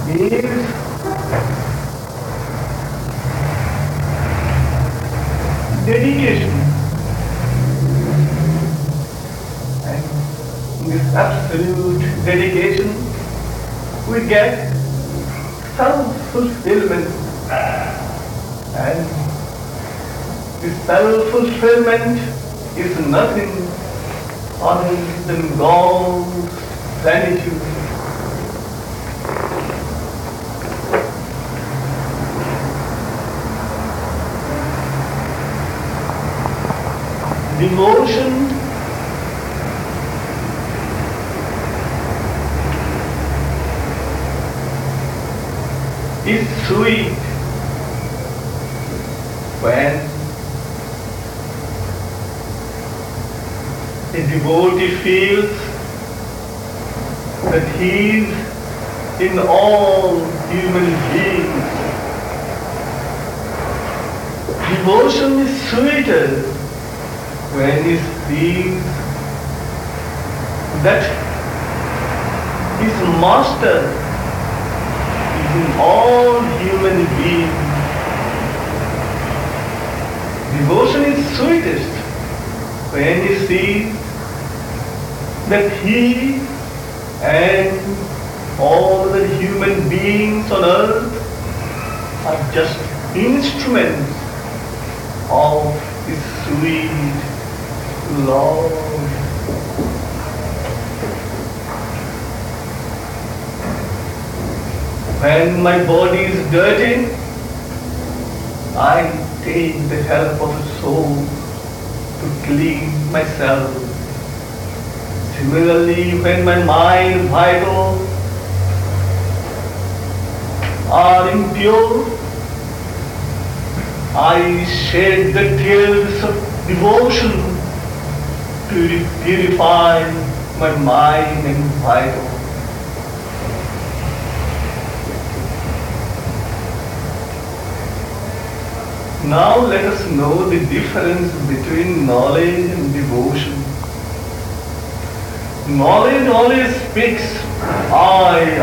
is dedication. And in this absolute dedication, we get self-fulfillment. And this self-fulfillment is nothing other than God's plenitude. Devotion is sweet when a devotee feels that he is in all human beings. Devotion is sweeter when he sees that his master is in all human beings. Devotion is sweetest when he sees that he and all the human beings on earth are just instruments of his sweet love. When my body is dirty, I take the help of the soul to clean myself. Similarly, when my mind and vital are impure, I shed the tears of devotion to purify my mind and vital. Now let us know the difference between knowledge and devotion. Knowledge always speaks I.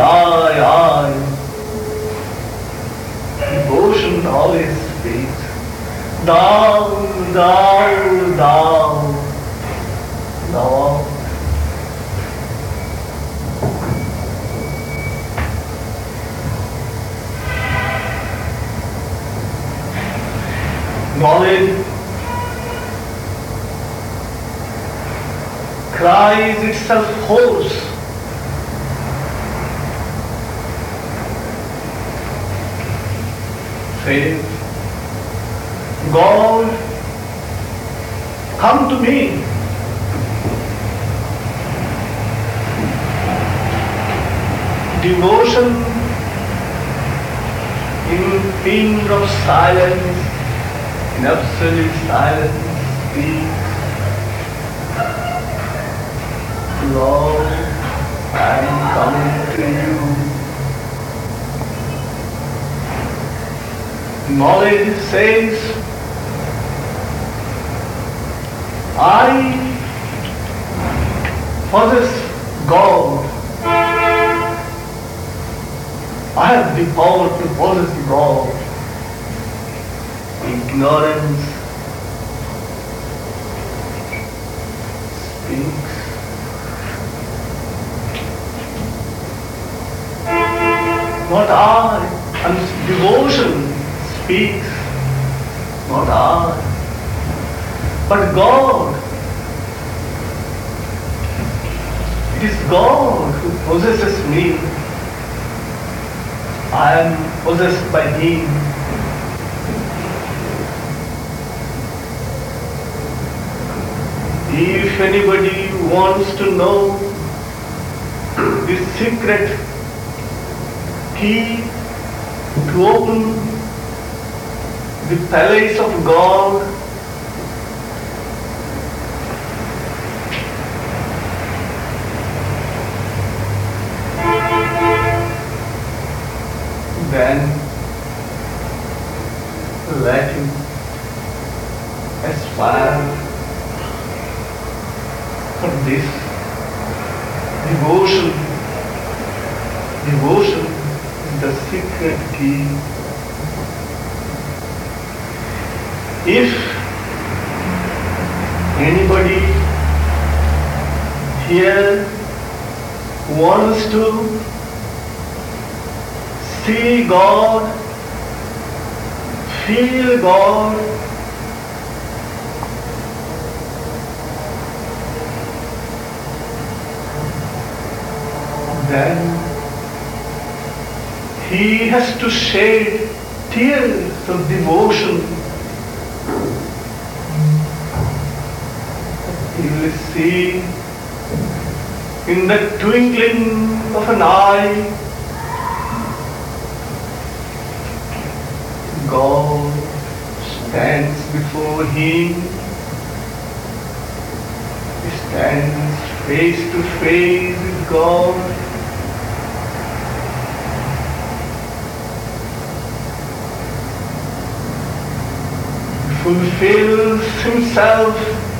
Devotion always speaks thou. Knowledge cries itself hoarse. Says, God, come to me. Devotion in period of silence, in absolute silence, speaks, Lord, I am coming to you. Knowledge says, I possess God. I have the power to possess God. Ignorance speaks. Not I, and devotion speaks. Not I, but God. It is God who possesses me. I am possessed by Him. If anybody wants to know the secret key to open the palace of God, then let him aspire for this devotion. Devotion is the secret key. If anybody here wants to see God, feel God, then he has to shed tears of devotion. He will see in the twinkling of an eye God stands before him. He stands face to face with God. Fulfills himself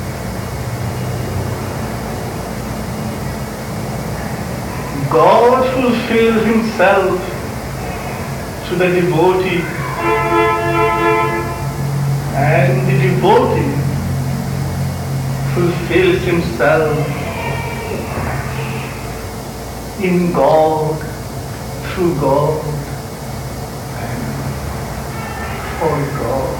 God fulfills himself to the devotee, and the devotee fulfills himself in God, through God, and for God.